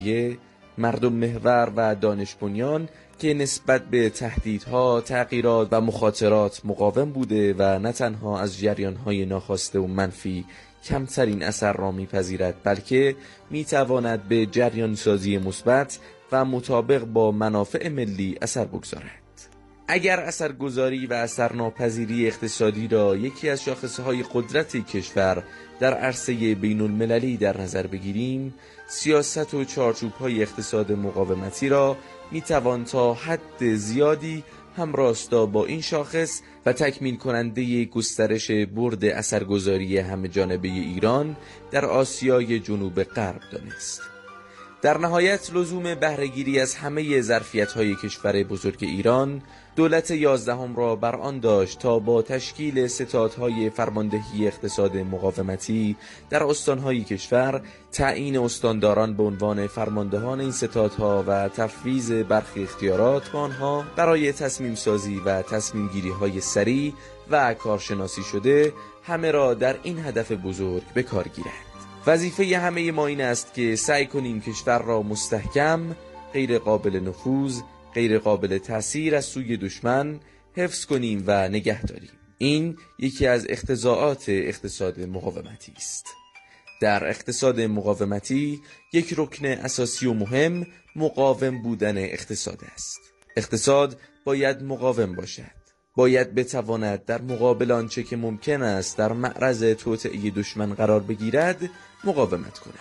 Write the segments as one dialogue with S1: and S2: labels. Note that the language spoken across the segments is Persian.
S1: مردم محور و دانش بنیان که نسبت به تهدیدها، تغییرات و مخاطرات مقاوم بوده و نه تنها از جریانهای ناخواسته و منفی کمترین اثر را می‌پذیرد، بلکه می‌تواند به جریان سازی مثبت و مطابق با منافع ملی اثر بگذارد. اگر اثرگذاری و اثرناپذیری اقتصادی را یکی از شاخصه‌های قدرت کشور در عرصه بین‌المللی در نظر بگیریم، سیاست و چارچوب‌های اقتصاد مقاومتی را می‌توان تا حد زیادی همراستا با این شاخص و تکمیل کننده گسترش برد اثرگذاری همه‌جانبه ایران در آسیای جنوب غرب دانست. در نهایت لزوم بهره‌گیری از همه ظرفیت‌های کشور بزرگ ایران، دولت 11 را بر آن داشت تا با تشکیل ستادهای فرماندهی اقتصاد مقاومتی در استان‌های کشور، تعیین استانداران به عنوان فرماندهان این ستادها و تفویض برخی اختیارات به آنها برای تصمیم سازی و تصمیم گیری‌های سریع و کارشناسی شده همه را در این هدف بزرگ به کار گیرد. وظیفه همه ما این است که سعی کنیم کشور را مستحکم، غیر قابل نفوذ، غیر قابل تأثیر از سوی دشمن حفظ کنیم و نگه داریم. این یکی از اقتضاعات اقتصاد مقاومتی است. در اقتصاد مقاومتی یک رکن اساسی و مهم مقاوم بودن اقتصاد است. اقتصاد باید مقاوم باشد. باید بتواند در مقابل آنچه که ممکن است در معرض توطئه دشمن قرار بگیرد مقاومت کند.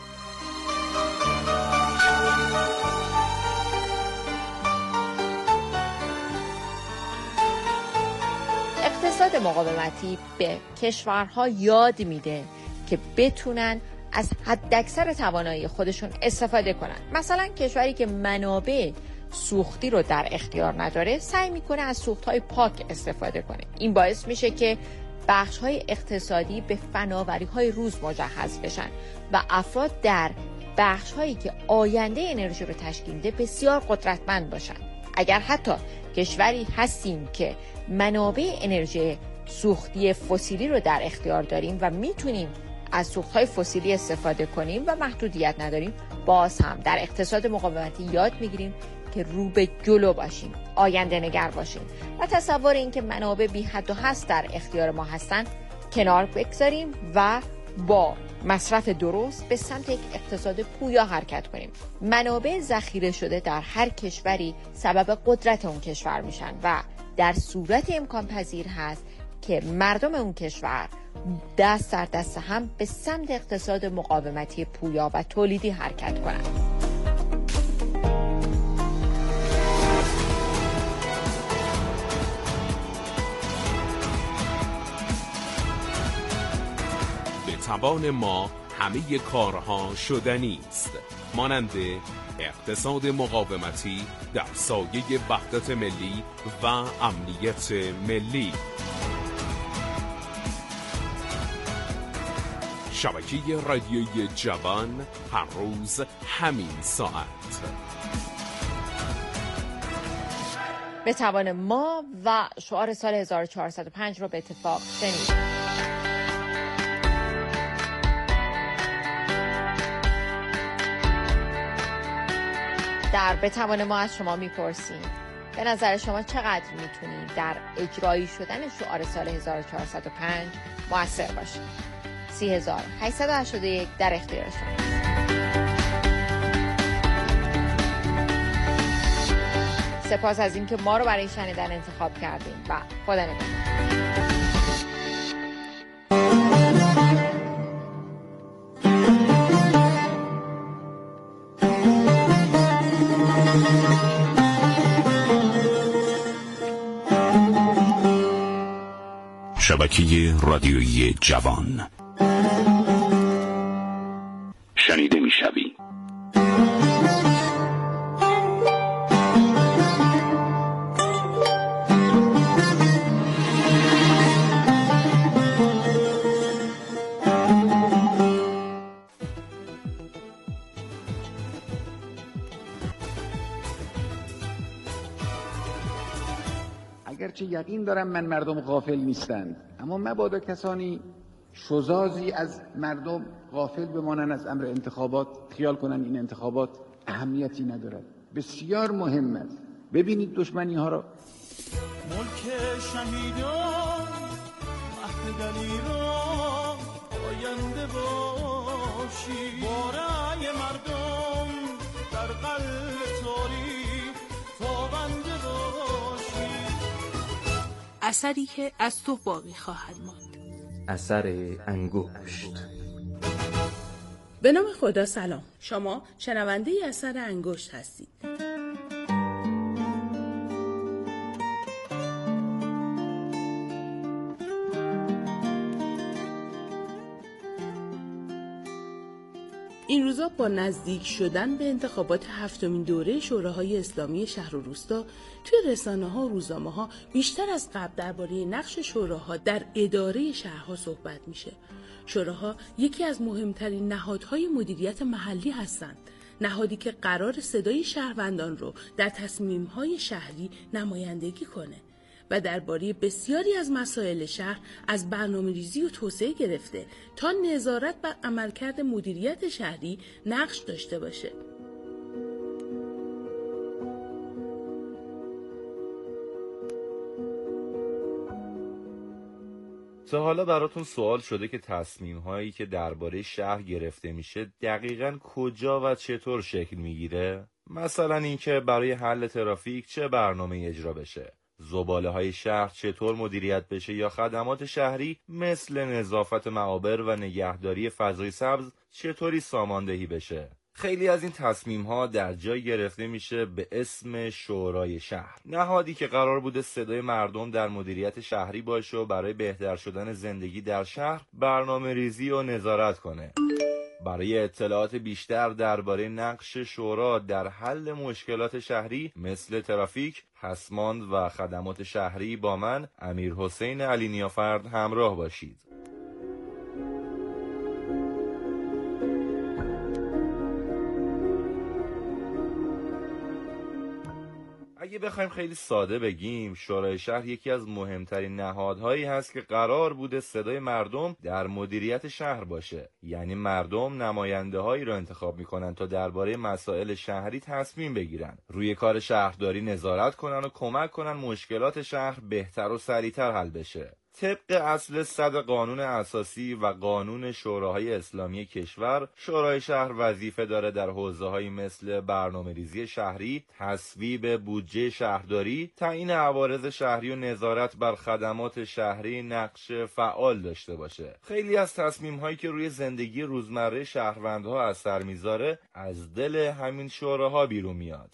S2: اقتصاد مقاومتی به کشورها یاد میده که بتونن از حداکثر توانایی خودشون استفاده کنن. مثلا کشوری که منابع سوختی رو در اختیار نداره سعی میکنه از سوختهای پاک استفاده کنه. این باعث میشه که بخش‌های اقتصادی به فناوری‌های روز مجهز بشن و افراد در بخش‌هایی که آینده انرژی رو تشکیل میده بسیار قدرتمند باشن. اگر حتی کشوری هستیم که منابع انرژی سوختی فسیلی رو در اختیار داریم و میتونیم از سوخت‌های فسیلی استفاده کنیم و محدودیت نداریم، باز هم در اقتصاد مقاومتی یاد میگیریم که رو به جلو باشیم، آینده نگر باشیم و تصور این که منابع بی حد و حصر در اختیار ما هستن کنار بگذاریم و با مصرف درست به سمت یک اقتصاد پویا حرکت کنیم. منابع ذخیره شده در هر کشوری سبب قدرت اون کشور میشن و در صورت امکان پذیر هست که مردم اون کشور دست در دست هم به سمت اقتصاد مقاومتی پویا و تولیدی حرکت کنند.
S3: توان ما همه کارها شدنی است، مانند اقتصاد مقاومتی در سایه وحدت ملی و امنیت ملی. شبکه رادیویی جوان، هر روز همین ساعت.
S2: به توان ما و شعار سال 1405 رو به اتفاق شنید. در به توان ما از شما میپرسیم به نظر شما چقدر میتونید در اجرایی شدن شعار سال 1405 مؤثر باشید؟ 30881 در اختیار شما. سپاس از اینکه ما رو برای شنیدن انتخاب کردیم و خدا نگهدار.
S3: شبکه رادیویی جوان شنیده میشوی.
S4: اگرچه یقین دارم من مردم غافل نیستند، اما مبادا کسانی شزازی از مردم غافل بمانن از امر انتخابات، خیال کنن این انتخابات اهمیتی ندارد. بسیار مهم است. ببینید دشمنی ها را.
S5: ملک شهیدان مهد دلیران آینده باشی، باره مردم در قلب تاریخ تابنده باشی.
S6: اثری که از تو باقی خواهد ماند.
S1: اثر انگشت.
S6: به نام خدا سلام. شما شنونده اثر انگشت هستید. این روزا با نزدیک شدن به انتخابات 7مین دوره شوراهای اسلامی شهر و روستا توی رسانه‌ها و روزنامه‌ها بیشتر از قبل درباره نقش شوراها در اداره شهرها صحبت میشه. شوراها یکی از مهمترین نهادهای مدیریت محلی هستند. نهادی که قرار صدای شهروندان رو در تصمیم‌های شهری نمایندگی کنه و درباره بسیاری از مسائل شهر از برنامه‌ریزی و توسعه گرفته تا نظارت بر عملکرد مدیریت شهری نقش داشته باشه.
S7: تا حالا براتون سوال شده که تصمیم‌هایی که درباره شهر گرفته میشه دقیقاً کجا و چطور شکل میگیره؟ مثلا اینکه برای حل ترافیک چه برنامه اجرا بشه، زباله‌های شهر چطور مدیریت بشه یا خدمات شهری مثل نظافت معابر و نگهداری فضای سبز چطوری ساماندهی بشه. خیلی از این تصمیم‌ها در جای گرفته میشه به اسم شورای شهر، نهادی که قرار بوده صدای مردم در مدیریت شهری باشه و برای بهتر شدن زندگی در شهر برنامه‌ریزی و نظارت کنه. برای اطلاعات بیشتر درباره نقش شورا در حل مشکلات شهری مثل ترافیک، پسماند و خدمات شهری با من امیرحسین علی نیافرد همراه باشید. اگه بخوایم خیلی ساده بگیم، شورای شهر یکی از مهمترین نهادهایی هست که قرار بوده صدای مردم در مدیریت شهر باشه. یعنی مردم نماینده هایی رو انتخاب میکنن تا درباره مسائل شهری تصمیم بگیرن، روی کار شهرداری نظارت کنن و کمک کنن مشکلات شهر بهتر و سریعتر حل بشه. طبق اصل 100 قانون اساسی و قانون شوراهای اسلامی کشور، شورای شهر وظیفه داره در حوزه‌هایی مثل برنامه‌ریزی شهری، تصویب بودجه شهرداری، تعیین عوارض شهری و نظارت بر خدمات شهری نقش فعال داشته باشه. خیلی از تصمیم‌هایی که روی زندگی روزمره شهروندها اثر میذاره از دل همین شوراها بیرون میاد.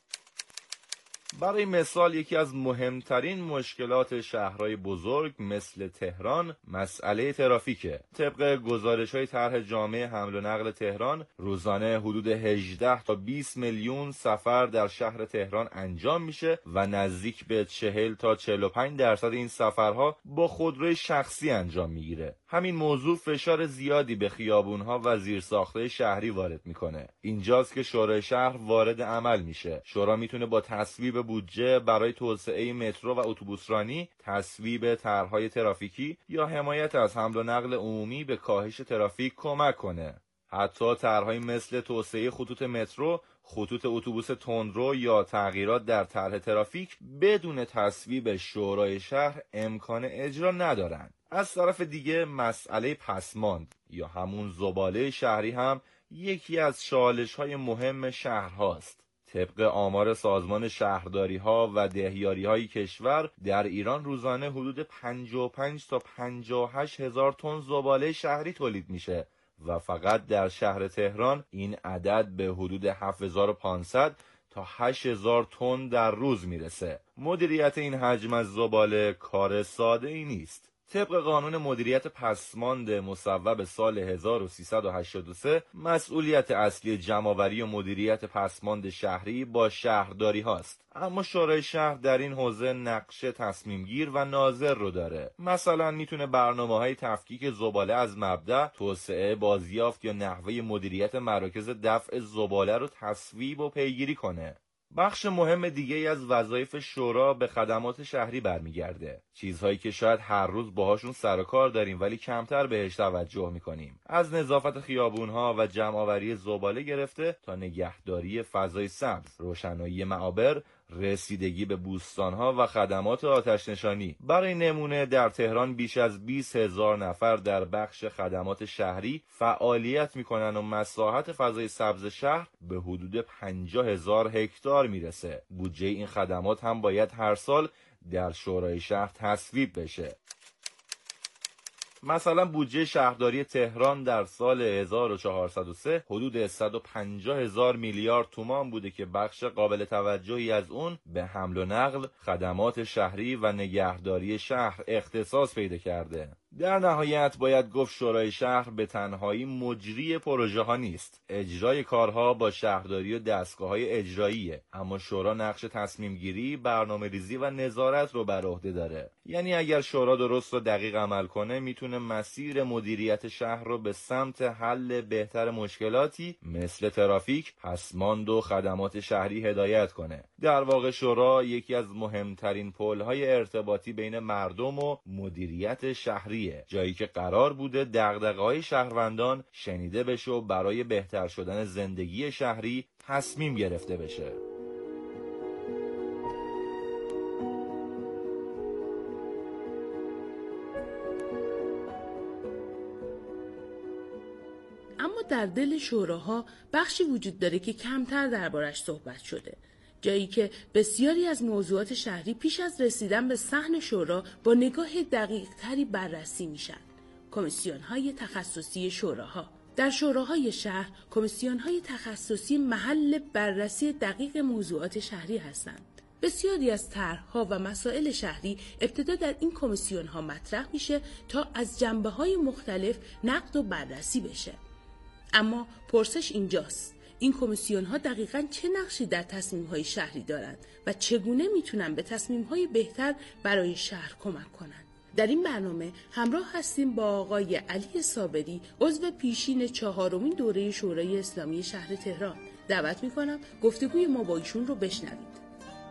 S7: برای مثال یکی از مهمترین مشکلات شهرهای بزرگ مثل تهران مسئله ترافیکه. طبق گزارش‌های طرح جامع حمل و نقل تهران، روزانه حدود 18 تا 20 میلیون سفر در شهر تهران انجام میشه و نزدیک به 40 تا 45% این سفرها با خودروی شخصی انجام میگیره. همین موضوع فشار زیادی به خیابون‌ها و زیرساخت‌های شهری وارد میکنه. اینجاست که شورای شهر وارد عمل میشه. شورا میتونه با تصویب بودجه برای توسعه مترو و اتوبوسرانی، تصویب طرح‌های ترافیکی یا حمایت از حمل و نقل عمومی به کاهش ترافیک کمک کنه. حتی طرح‌هایی مثل توسعه خطوط مترو، خطوط اتوبوس تندرو یا تغییرات در طرح ترافیک بدون تصویب شورای شهر امکان اجرا ندارن. از طرف دیگه مسئله پسماند یا همون زباله شهری هم یکی از چالش‌های مهم شهرهاست. طبق آمار سازمان شهرداری‌ها و دهیاری‌های کشور، در ایران روزانه حدود 55 تا 58 هزار تن زباله شهری تولید میشه و فقط در شهر تهران این عدد به حدود 7500 تا 8000 تن در روز میرسه. مدیریت این حجم از زباله کار ساده ای نیست. طبق قانون مدیریت پسماند مصوب سال 1383 مسئولیت اصلی جمع‌آوری و مدیریت پسماند شهری با شهرداری هاست، اما شورای شهر در این حوزه نقش تصمیم گیر و ناظر رو داره. مثلا میتونه برنامه‌های تفکیک زباله از مبدأ، توسعه، بازیافت یا نحوه مدیریت مراکز دفع زباله رو تصویب و پیگیری کنه. بخش مهم دیگه ای از وظایف شورا به خدمات شهری برمیگرده. چیزهایی که شاید هر روز باهاشون سر و کار داریم ولی کمتر بهش توجه میکنیم. از نظافت خیابونها و جمع‌آوری زباله گرفته تا نگهداری فضای سبز، روشنایی معابر، رسیدگی به بوستانها و خدمات آتش‌نشانی. برای نمونه در تهران بیش از 20,000 نفر در بخش خدمات شهری فعالیت میکنن و مساحت فضای سبز شهر به حدود 50,000 هکتار میرسه. بودجه این خدمات هم باید هر سال در شورای شهر تصویب بشه. مثلا بودجه شهرداری تهران در سال 1403 حدود 150,000 میلیارد تومان بوده که بخش قابل توجهی از اون به حمل و نقل، خدمات شهری و نگهداری شهر اختصاص پیدا کرده. در نهایت باید گفت شورای شهر به تنهایی مجری پروژه ها نیست. اجرای کارها با شهرداری و دستگاه‌های اجراییه، اما شورا نقش تصمیم گیری، برنامه‌ریزی و نظارت رو بر عهده داره. یعنی اگر شورا درست و دقیق عمل کنه میتونه مسیر مدیریت شهر رو به سمت حل بهتر مشکلاتی مثل ترافیک، پسماند و خدمات شهری هدایت کنه. در واقع شورا یکی از مهمترین پل‌های ارتباطی بین مردم و مدیریت شهری، جایی که قرار بوده دغدغه‌های شهروندان شنیده بشه و برای بهتر شدن زندگی شهری تصمیم گرفته بشه.
S6: اما در دل شوراها بخشی وجود داره که کمتر دربارش صحبت شده، جایی که بسیاری از موضوعات شهری پیش از رسیدن به صحن شورا با نگاه دقیق تری بررسی میشن. کمیسیون‌های تخصصی شوراها. در شوراهای شهر کمیسیون‌های تخصصی محل بررسی دقیق موضوعات شهری هستند. بسیاری از طرح‌ها و مسائل شهری ابتدا در این کمیسیون‌ها مطرح میشه تا از جنبه‌های مختلف نقد و بررسی بشه. اما پرسش اینجاست: این کمیسیون‌ها دقیقاً چه نقشی در تصمیم‌های شهری دارند و چگونه میتونن به تصمیم‌های بهتر برای شهر کمک کنند؟ در این برنامه همراه هستیم با آقای علی صابری، عضو پیشین 4مین دوره شورای اسلامی شهر تهران. دعوت می‌کنم گفتگوی ما با ایشون رو بشنوید.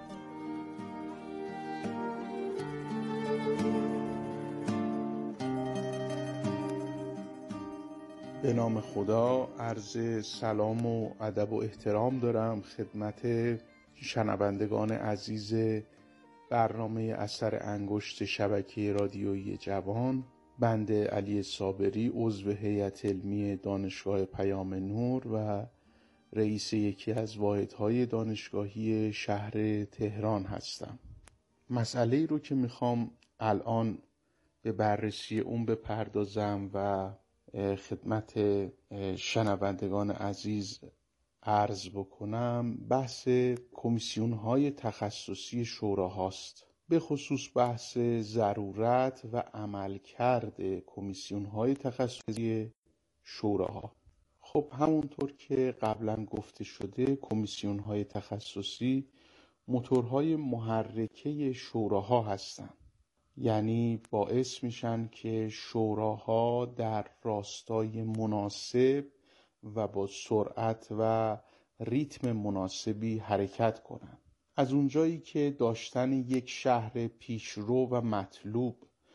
S8: به نام خدا عرض سلام و ادب و احترام دارم خدمت شنوندگان عزیز برنامه اثر انگشت شبکه رادیویی جوان. بنده علی صابری، عضو هیئت علمی دانشگاه پیام نور و رئیس یکی از واحدهای دانشگاهی شهر تهران هستم. مسئله‌ای رو که میخوام الان به بررسی اون بپردازم و خدمت شنوندگان عزیز عرض بکنم بحث کمیسیون‌های تخصصی شورا هاست، به خصوص بحث ضرورت و عملکرد کمیسیون‌های تخصصی شوراها. خب همونطور که قبلا گفته شده کمیسیون‌های تخصصی موتورهای محرکه شوراها هستند، یعنی باعث میشن که شوراها در راستای مناسب و با سرعت و ریتم مناسبی حرکت کنند. از اونجایی که داشتن یک شهر پیشرو و مطلوب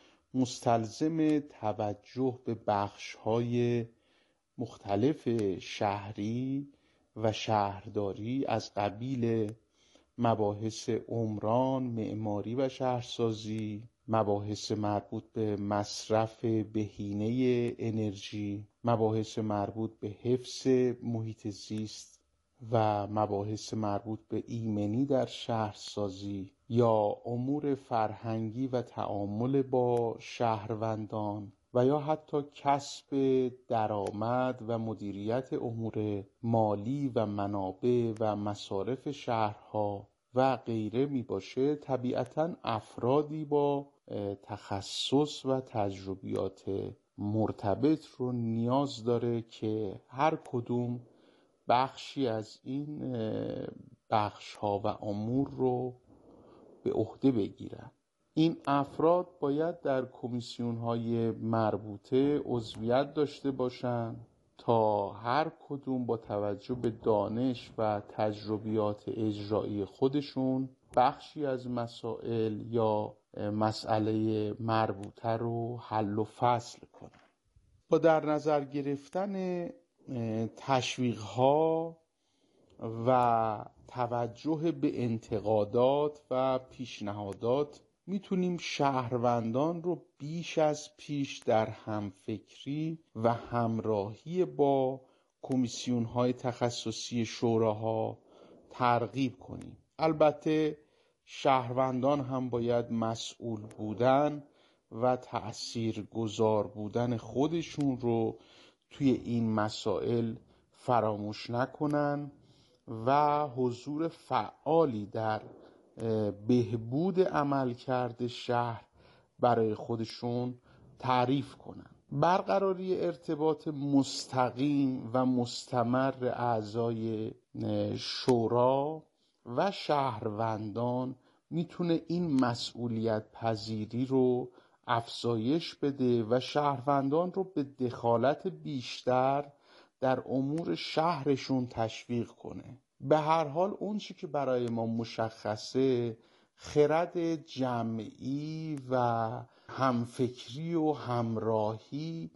S8: مستلزم توجه به بخش‌های مختلف شهری و شهرداری از قبیل مباحث عمران، معماری و شهرسازی، مباحث مربوط به مصرف بهینه انرژی، مباحث مربوط به حفظ محیط زیست و مباحث مربوط به ایمنی در شهرسازی یا امور فرهنگی و تعامل با شهروندان و یا حتی کسب درآمد و مدیریت امور مالی و منابع و مصارف شهرها و غیره می باشه، طبیعتاً افرادی با تخصص و تجربیات مرتبط رو نیاز داره که هر کدوم بخشی از این بخش‌ها و امور رو به عهده بگیرن. این افراد باید در کمیسیون‌های مربوطه عضویت داشته باشند تا هر کدوم با توجه به دانش و تجربیات اجرایی خودشون بخشی از مسائل یا مسئله مربوطه رو حل و فصل کنن. با در نظر گرفتن تشویق‌ها و توجه به انتقادات و پیشنهادات میتونیم شهروندان رو بیش از پیش در همفکری و همراهی با کمیسیون‌های تخصصی شوراها ترغیب کنیم. البته شهروندان هم باید مسئول بودن و تأثیرگذار بودن خودشون رو توی این مسائل فراموش نکنن و حضور فعالی در بهبود عملکرد شهر برای خودشون تعریف کنن. برقراری ارتباط مستقیم و مستمر اعضای شورا و شهروندان میتونه این مسئولیت پذیری رو افزایش بده و شهروندان رو به دخالت بیشتر در امور شهرشون تشویق کنه. به هر حال اون چی که برای ما مشخصه خرد جمعی و همفکری و همراهی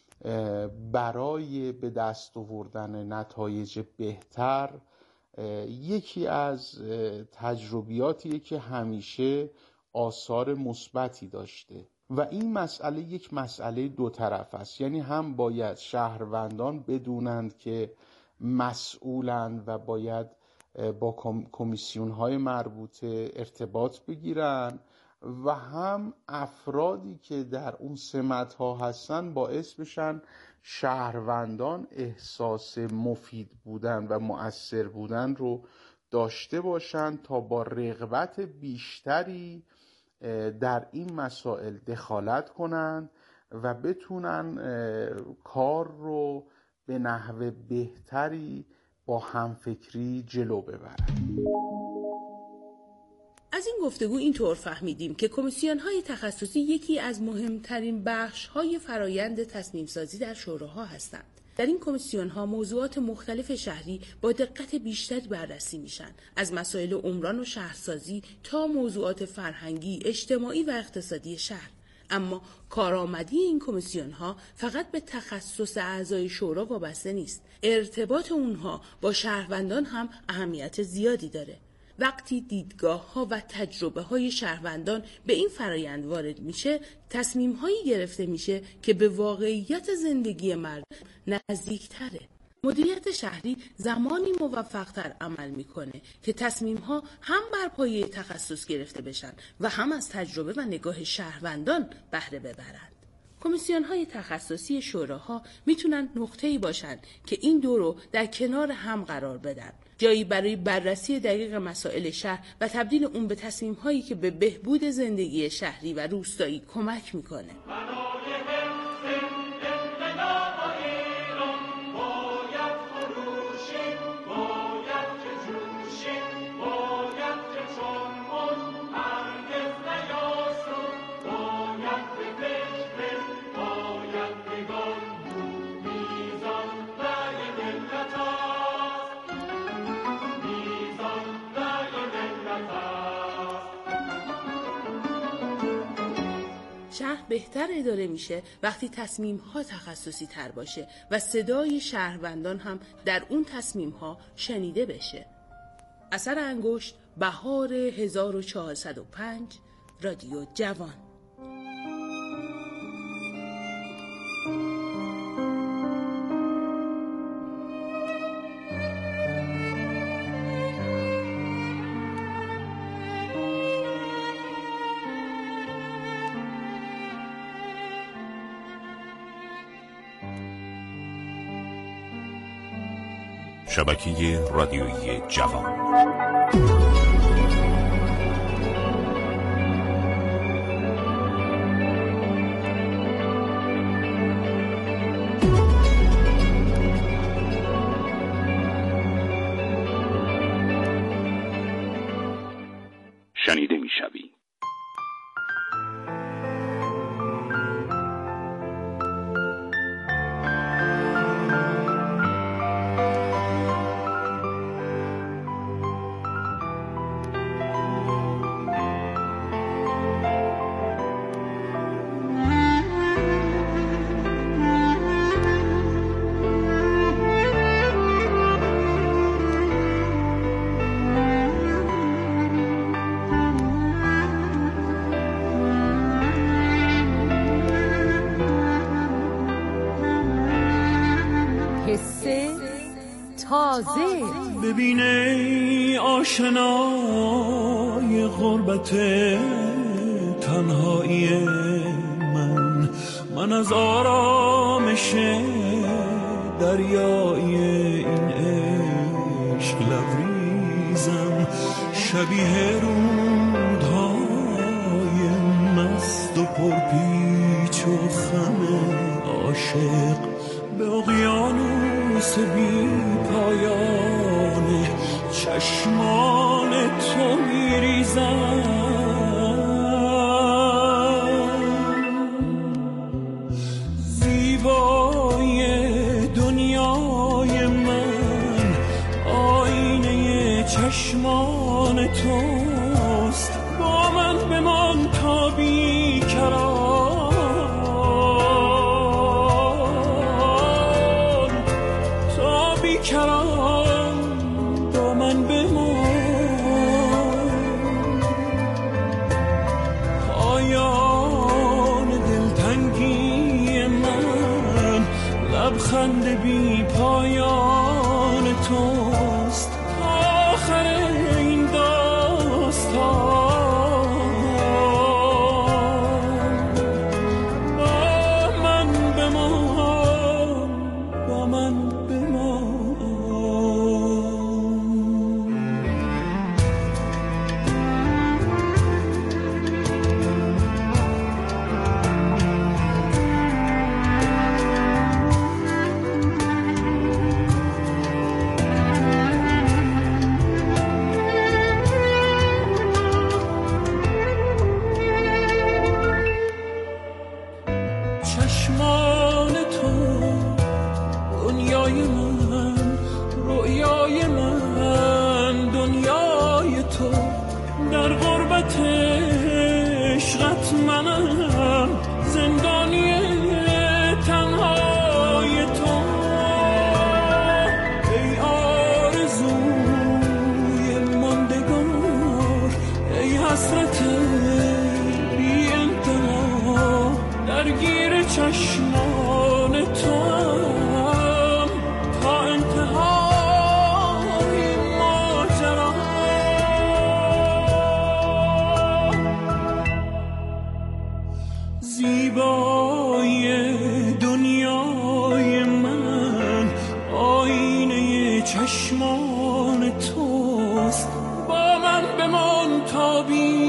S8: برای به دست آوردن نتایج بهتر یکی از تجربیاتیه که همیشه آثار مثبتی داشته و این مسئله یک مسئله دو طرف است. یعنی هم باید شهروندان بدونند که مسئولند و باید با کمیسیون‌های مربوطه ارتباط بگیرن و هم افرادی که در اون سمت‌ها هستن باعث بشن شهروندان احساس مفید بودن و مؤثر بودن رو داشته باشن تا با رغبت بیشتری در این مسائل دخالت کنن و بتونن کار رو به نحو بهتری با همفکری جلو ببرن.
S6: از این گفتگو اینطور فهمیدیم که کمیسیون‌های تخصصی یکی از مهمترین بخش‌های فرایند تصمیم‌سازی در شوراها هستند. در این کمیسیون‌ها موضوعات مختلف شهری با دقت بیشتری بررسی میشن، از مسائل عمران و شهرسازی تا موضوعات فرهنگی، اجتماعی و اقتصادی شهر. اما کارآمدی این کمیسیون‌ها فقط به تخصص اعضای شورا وابسته نیست. ارتباط اونها با شهروندان هم اهمیت زیادی داره. وقتی دیدگاه‌ها و تجربه‌های شهروندان به این فرایند وارد میشه، تصمیم‌هایی گرفته میشه که به واقعیت زندگی مردم نزدیک‌تره. مدیریت شهری زمانی موفق‌تر عمل میکنه که تصمیم‌ها هم بر پایه تخصص گرفته بشن و هم از تجربه و نگاه شهروندان بهره ببرند. کمیسیون‌های تخصصی شوراها میتونن نقطه‌ای باشن که این دو رو در کنار هم قرار بدن. جایی برای بررسی دقیق مسائل شهر و تبدیل اون به تصمیم‌هایی که به بهبود زندگی شهری و روستایی کمک میکنه. شهر بهتر اداره میشه وقتی تصمیم‌ها تخصصی تر باشه و صدای شهروندان هم در اون تصمیم‌ها شنیده بشه. اثر انگشت، بهار 1405، رادیو جوان.
S3: شبکه رادیویی جوان. شنیده می‌شوی.
S6: تازه.
S5: ببینه آشنای غربت تنهایی من از آرامش دریای این عشق لبریزم، شبیه رودهای مست و پرپیچ و خم عاشق به اقیانوس بی پایان چشمان تو میریزم. زیبای دنیای من آینه چشمان توست، با من بمان تا بیکران با من بمان. پایان دلتنگی من لبخند بی پایان توست، آخر این داستان با من بمان، با من چشمان تو دنیای من، رویای من دنیای تو، در غربت عشقت منم زندانی تنهای تو. ای آرزوی ماندگار، ای حسرت بی انتها، درگیر چشمان تو تا انتهای ماجرا. زیبای دنیای من آینه چشمان توست، با من بمان تا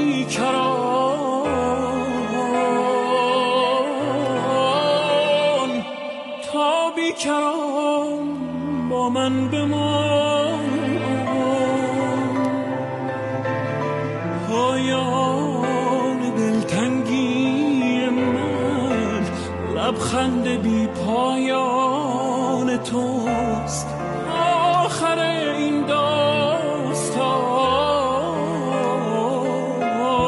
S5: بیکران با من بمان. پایان دلتنگی من لبخند بی پایان توست، آخر این داستان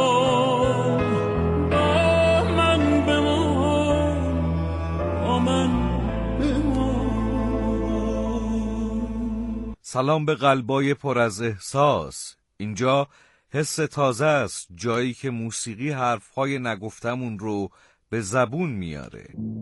S5: با من بمان، با من.
S9: سلام به قلبای پر از احساس. اینجا حس تازه است، جایی که موسیقی حرفهای نگفتمون رو به زبون میاره.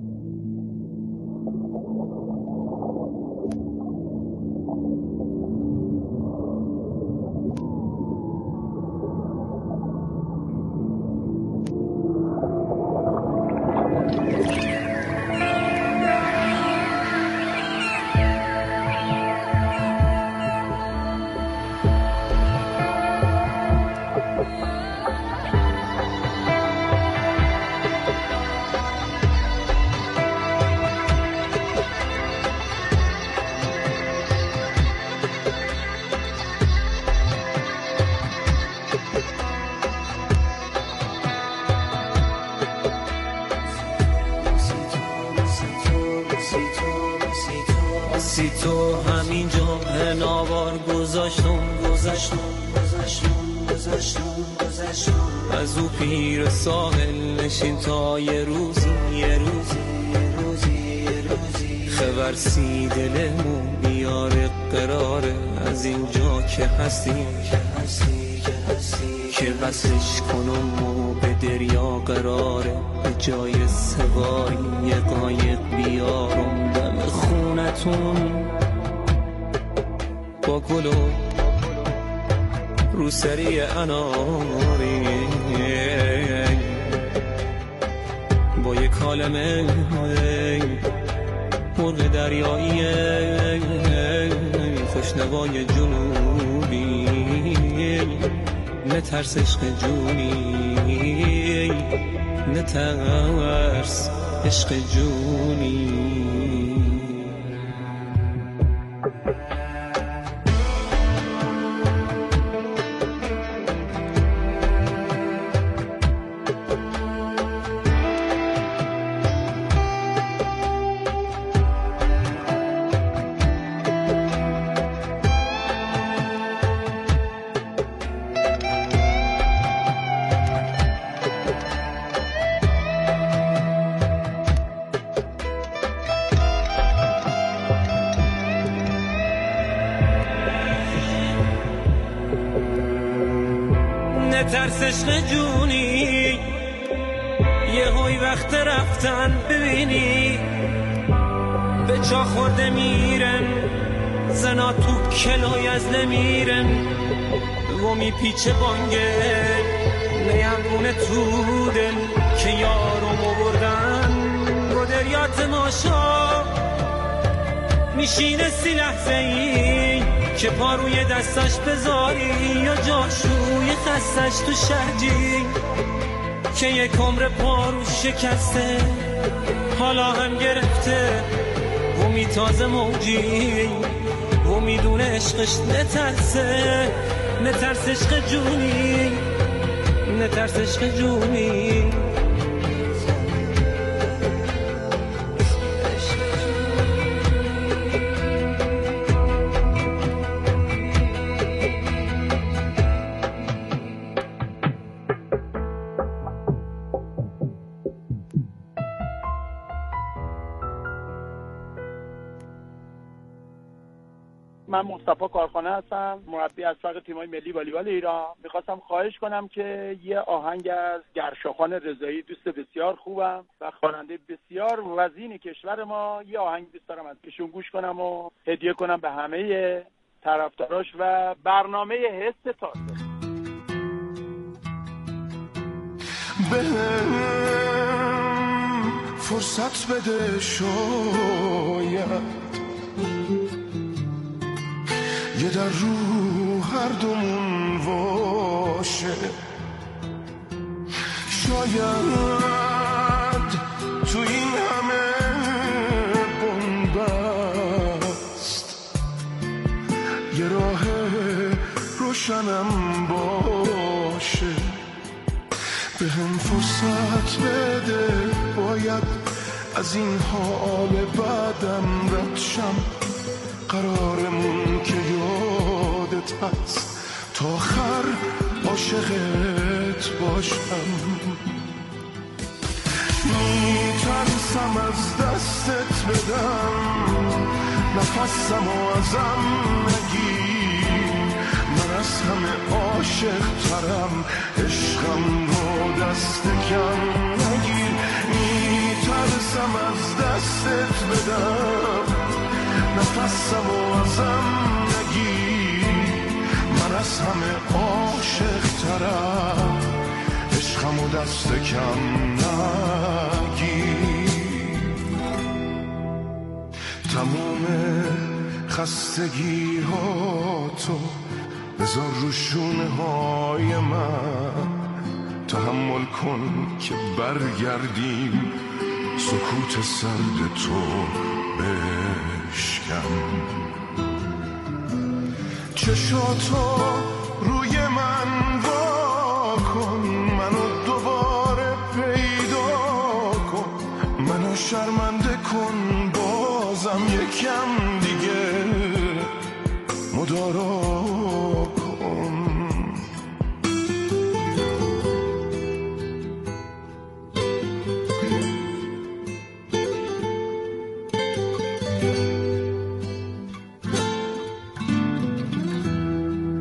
S10: سی تو همینجا ناوار گذاشتم از او پیر ساحل نشین تا یه روزی خبرسی دلمون بیاره قراره از اینجا که هستی که وصلش کنم و به دریا قراره به جای سواری یه قایق بیارم دم خونتون با گل و روسری اناری، با یک کالمه مرغ دریایی خوشنوای جنوبی، نترس عشق جونی، نترس عشق جونی.
S5: نترس عشق جونی، یه هوی وقت رفتن ببینی به جا خورده میرن زنا تو کلای از نمیرن و میپیچه بانگه نیمونه تو دل که یارو بردن با دریات ماشا میشینه 30 لحظه ای که پا روی دستش بذاری یا جاشوی خستش تو شهجی که یک عمر پا رو شکسته حالا هم گرفته و میتازه موجی و میدونه عشقش نترسه، نترس عشق جونی، نترس عشق جونی.
S11: من مصطفی کارخانه هستم، مربی از فرق تیم‌های ملی والیبال ایران. می‌خواستم خواهش کنم که یه آهنگ از گرشاخان رضایی، دوست بسیار خوبم و خواننده بسیار وزین کشور ما، یه آهنگ دوست دارم از ایشون گوش کنم و هدیه کنم به همه طرفداراش و برنامه حس تازه.
S12: فرصت بده شاید یه در رو هر دومون باشه، شاید تو این همه بنبست یه راه روشنم باشه. به هم فرصت بده، باید از این حال بعدم رد شم، قرارمون که یادت هست تا آخر عاشقت باشم. میترسم از دستت بدم، نفسم و ازم نگیر، من از همه عاشق ترم، عشقم رو دست کم نگیر. میترسم از دستت بدم، نفسم و ازم نگیر، من از همه عاشق ترم، عشقم و دست کم نگیر. تموم خستگی ها تو بذار رو شونه های من، تحمل کن که برگردیم سکوت سرد تو بشکن. چشاتو روی من